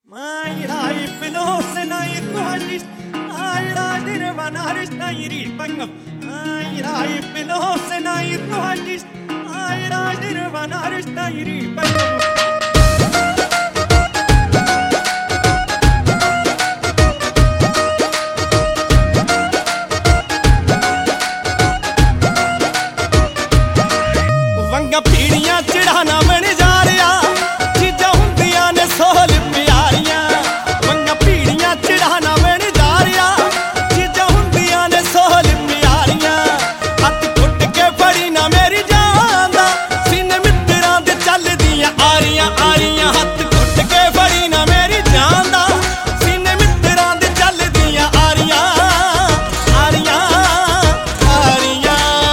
My life belongs and I do I ride in a banana, I read bang. My life belongs and I do I ride in a banana, I read bang. ਪੀੜੀਆਂ ਚੜਾਣਾ ਬਣ ਜਾ ਰਿਆ ਚੀਜ਼ਾਂ ਹੁੰਦੀਆਂ ਨੇ ਸੋਹਲ ਪਿਆਰੀਆਂ ਵੰਗਾ ਪੀੜੀਆਂ ਚੜਾਣਾ ਬਣ ਜਾ ਰਿਆ ਚੀਜ਼ਾਂ ਹੁੰਦੀਆਂ ਨੇ ਸੋਹਲ ਪਿਆਰੀਆਂ ਹੱਥ ਘੁੱਟ ਕੇ ਫੜੀ ਨਾ ਮੇਰੀ ਜਾਨ ਦਾ ਸੀਨੇ ਮਿੱਤਰਾਂ ਦੇ ਚੱਲਦੀਆਂ ਆਰੀਆਂ ਆਰੀਆਂ ਹੱਥ ਘੁੱਟ ਕੇ ਫੜੀ ਨਾ ਮੇਰੀ ਜਾਨ ਦਾ ਸੀਨੇ ਮਿੱਤਰਾਂ ਦੇ ਚੱਲਦੀਆਂ ਆਰੀਆਂ ਆਰੀਆਂ ਆਰੀਆਂ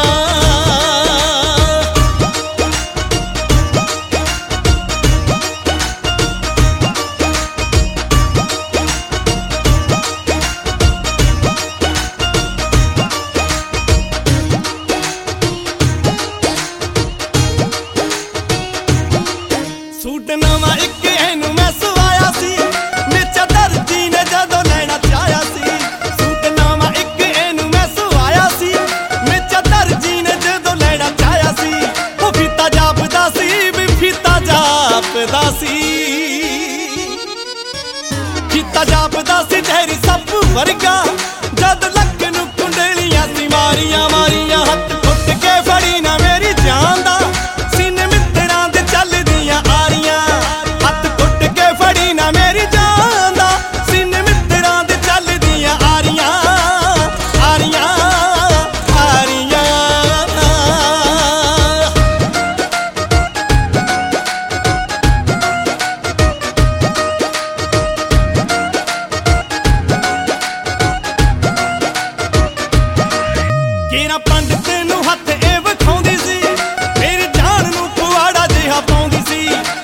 ਸੂਟ ਨਵਾਂ ਇੱਕ ਇਹਨੂੰ ਮੈਂ ਸਵਾਇਆ ਸੀ ਮੇਚਾ ਦਰਜੀ ਨੇ ਜਦੋਂ ਲੈਣਾ ਚਾਹਿਆ ਸੀ ਸੂਟ ਨਵਾਂ ਇੱਕ ਇਹਨੂੰ ਮੈਂ ਸਵਾਇਆ ਸੀ ਮੇਚਾ ਦਰਜੀ ਨੇ ਜਦੋਂ ਲੈਣਾ ਚਾਹਿਆ ਸੀ ਉਹ ਫੀਤਾ ਜਾਪਦਾ ਸੀ ਵੀ ਫੀਤਾ ਜਾਪਦਾ ਸੀ ਫੀਤਾ ਜਾਪਦਾ ਸੀ ਢੇਰੀ ਸੱਪ ਵਰਗਾ ਜਦ ਲੱਕ ਨੂੰ ਕੁੰਡਲੀਆਂ ਸੀ ਮਾਰੀਆਂ ਮਾਰੀਆਂ ਹੱਥ ਘੁੱਟ ਕੇ ਫੜੀ ਨਾ ਮੇਰੀ ਜਾਨ ਦਾ ਸੀਨੇ ਮਿੱਤਰਾਂ ਦੇ ਚੱਲਦੀਆਂ ਆਰੀਆਂ ਹੱਥ ਘੁੱਟ ਕੇ ਫੜੀ ਨਾ ਮੇਰੀ ਜਾਨ ਦਾ ਸੀਨੇ ਮਿੱਤਰਾਂ ਦੇ ਚੱਲਦੀਆਂ ਆਰੀਆਂ ਆਰੀਆਂ ਆਰੀਆਂ ਕਿਹੜਾ ਪੰਡਤ ਨੂੰ ਹੱਥ ਇਹ ਵਿਖਾਉਂਦੀ ਸੀ ਮੇਰੀ ਜਾਨ ਨੂੰ ਪੁਆੜਾ ਜਿਹਾ ਪਾਉਂਦੀ ਸੀ